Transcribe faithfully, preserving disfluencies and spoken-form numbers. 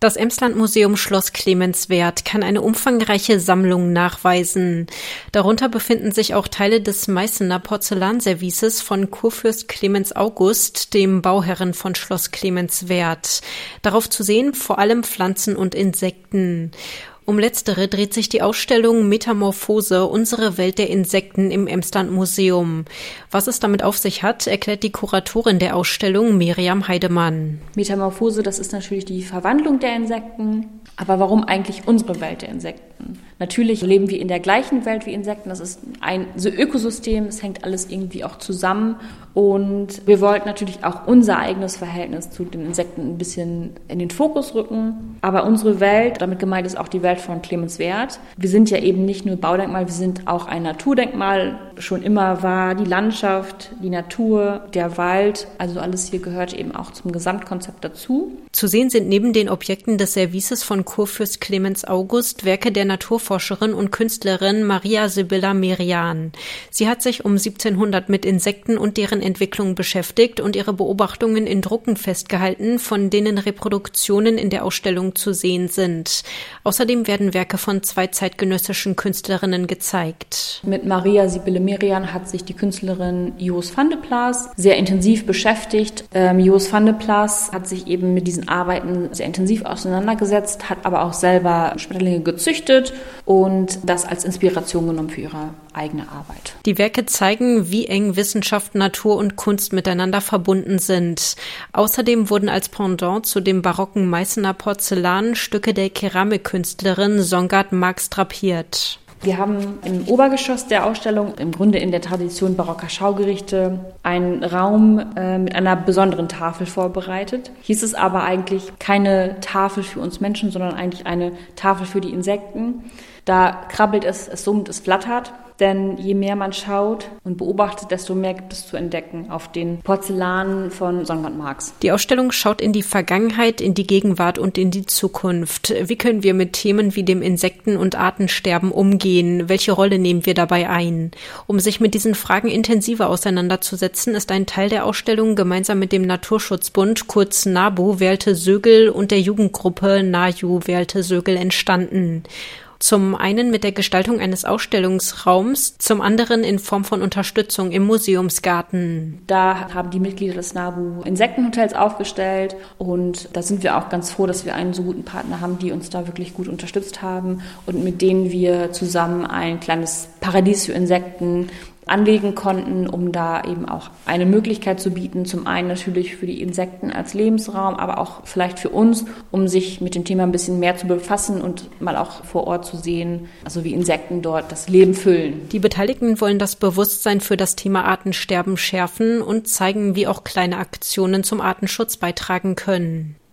Das Emsland-Museum Schloss Clemenswerth kann eine umfangreiche Sammlung nachweisen. Darunter befinden sich auch Teile des Meißener Porzellanservices von Kurfürst Clemens August, dem Bauherren von Schloss Clemenswerth. Darauf zu sehen vor allem Pflanzen und Insekten. Um letztere dreht sich die Ausstellung Metamorphose, unsere Welt der Insekten im Emsland-Museum. Was es damit auf sich hat, erklärt die Kuratorin der Ausstellung, Miriam Heidemann. Metamorphose, das ist natürlich die Verwandlung der Insekten. Aber warum eigentlich unsere Welt der Insekten? Natürlich leben wir in der gleichen Welt wie Insekten. Das ist ein so Ökosystem, es hängt alles irgendwie auch zusammen. Und wir wollten natürlich auch unser eigenes Verhältnis zu den Insekten ein bisschen in den Fokus rücken. Aber unsere Welt, damit gemeint ist auch die Welt von Clemenswerth. Wir sind ja eben nicht nur Baudenkmal, wir sind auch ein Naturdenkmal. Schon immer war die Landschaft, die Natur, der Wald, also alles hier gehört eben auch zum Gesamtkonzept dazu. Zu sehen sind neben den Objekten des Services von Kurfürst Clemens August Werke der Naturforscherin und Künstlerin Maria Sibylla Merian. Sie hat sich um siebzehnhundert mit Insekten und deren Entwicklung beschäftigt und ihre Beobachtungen in Drucken festgehalten, von denen Reproduktionen in der Ausstellung zu sehen sind. Außerdem werden Werke von zwei zeitgenössischen Künstlerinnen gezeigt. Mit Maria Sibylla Merian hat sich die Künstlerin Jos van de Plas sehr intensiv beschäftigt. Ähm, Jos van de Plas hat sich eben mit diesen Arbeiten sehr intensiv auseinandergesetzt, hat aber auch selber Schmetterlinge gezüchtet und das als Inspiration genommen für ihre eigene Arbeit. Die Werke zeigen, wie eng Wissenschaft, Natur und Kunst miteinander verbunden sind. Außerdem wurden als Pendant zu dem barocken Meißener Porzellan Stücke der Keramikkünstlerin Songart Marx drapiert. Wir haben im Obergeschoss der Ausstellung, im Grunde in der Tradition barocker Schaugerichte, einen Raum äh, mit einer besonderen Tafel vorbereitet. Hier ist es aber eigentlich keine Tafel für uns Menschen, sondern eigentlich eine Tafel für die Insekten. Da krabbelt es, es summt, es flattert. Denn je mehr man schaut und beobachtet, desto mehr gibt es zu entdecken auf den Porzellanen von Songart Marx. Die Ausstellung schaut in die Vergangenheit, in die Gegenwart und in die Zukunft. Wie können wir mit Themen wie dem Insekten- und Artensterben umgehen? Welche Rolle nehmen wir dabei ein? Um sich mit diesen Fragen intensiver auseinanderzusetzen, ist ein Teil der Ausstellung gemeinsam mit dem Naturschutzbund, kurz NABU, Werlte Sögel und der Jugendgruppe NAJU Werlte Sögel entstanden. Zum einen mit der Gestaltung eines Ausstellungsraums, zum anderen in Form von Unterstützung im Museumsgarten. Da haben die Mitglieder des NABU Insektenhotels aufgestellt und da sind wir auch ganz froh, dass wir einen so guten Partner haben, die uns da wirklich gut unterstützt haben und mit denen wir zusammen ein kleines Paradies für Insekten anlegen konnten, um da eben auch eine Möglichkeit zu bieten, zum einen natürlich für die Insekten als Lebensraum, aber auch vielleicht für uns, um sich mit dem Thema ein bisschen mehr zu befassen und mal auch vor Ort zu sehen, also wie Insekten dort das Leben füllen. Die Beteiligten wollen das Bewusstsein für das Thema Artensterben schärfen und zeigen, wie auch kleine Aktionen zum Artenschutz beitragen können.